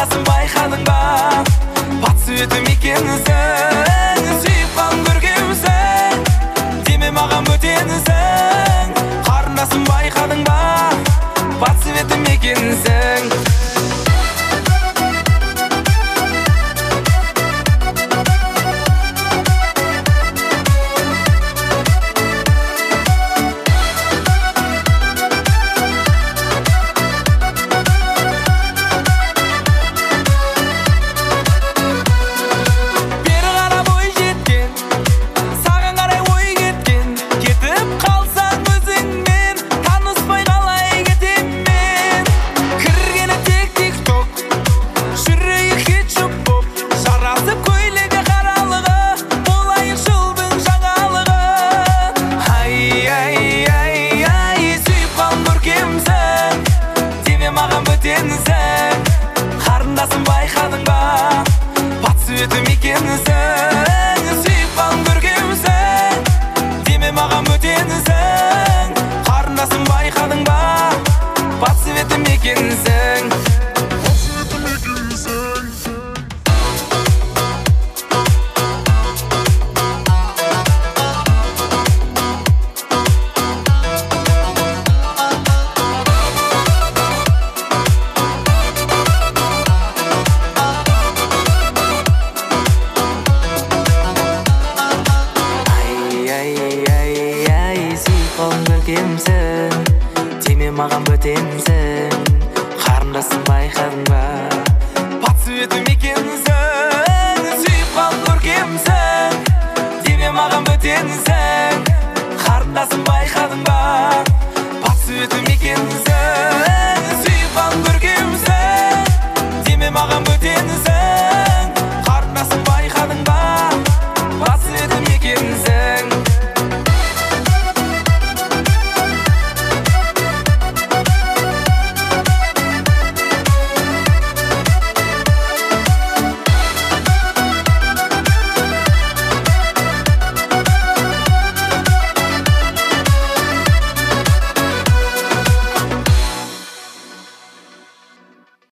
Қарындасым байқадың ба, пацветім екенсің. Сүйіп қалын көргенсің, деме маған бөтенсің. Қарындасым байқадың ба, пацветім екенсің. Қарындасым байқадың ба, пацветім екенсің. Сүйіп қалын көргенсің, деме маған бөтенсің. Қарындасым байқадың ба, пацветім екенсің. Деме маған бөтенсің. Қарындасым байқадың ба,